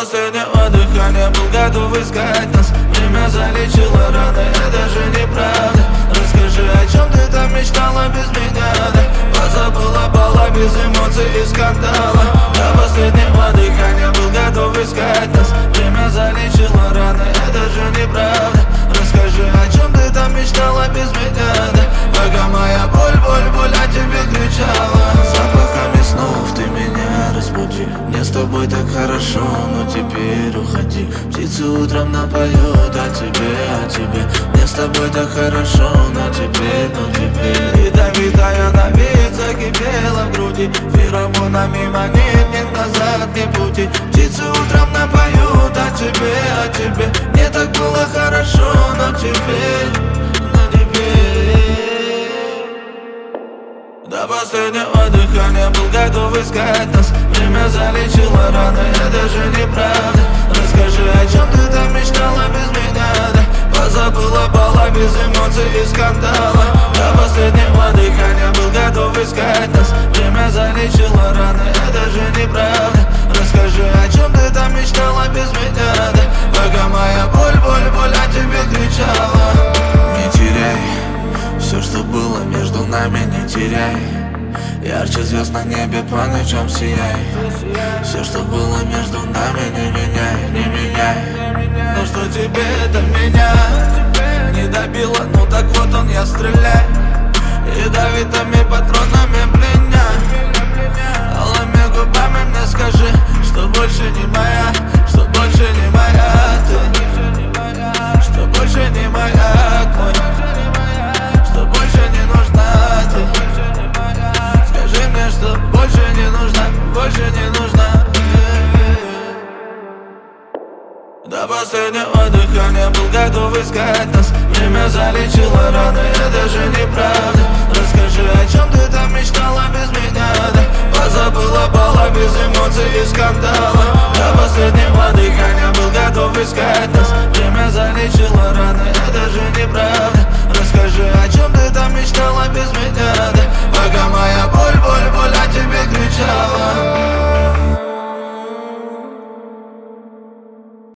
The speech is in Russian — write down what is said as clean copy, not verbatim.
последнего дыхания был готов искать нас. Время залечило раны, это же неправда. Расскажи, о чем ты там мечтала без меня, да? Позабыла бала без эмоций и скандала. До последнего дыхания был готов искать нас. Время залечило раны, это же неправда. Расскажи, о чем ты там мечтала без меня, да? Пока моя боль о тебе кричала. Запахами снов ты меня разбуди. Мне с тобой так хорошо, но теперь уходи. Птицы утром напоют о тебе. Мне с тобой так хорошо, но теперь Ядовитая на вид закипела в груди. Феромонами манит, нет назад, ни пути. Птицы утром напоют о тебе. Мне так было хорошо, но теперь до последнего дыхания был готов искать нас. Время залечило раны, это же неправда. Расскажи, о чем ты там мечтала без меня, да? Позабыла бала без эмоций и скандала. До последнего дыхания был готов искать нас. Время залечило раны, это же неправда. Расскажи, о чем ты там мечтала без меня, да? Пока моя боль о тебе кричала. Не теряй все, что было между нами, не теряй. Ярче звезд на небе по ночам сияй. Все, что было между нами, не меняй. Но что тебе это меня не добило? Ну так вот он, я стреляй. Ядовитыми патронами пленяй. Алыми губами мне скажи, что больше не моя, что больше не моя ты, что больше не моя твой, что больше не нужна ты. Скажи мне, что больше не нужна. До последнего дыхания был готов искать нас. Время залечило раны, это же неправда. Расскажи, о чем ты там мечтала без меня, да? Позабыла бала без эмоций и скандала. До последнего дыхания был готов искать нас.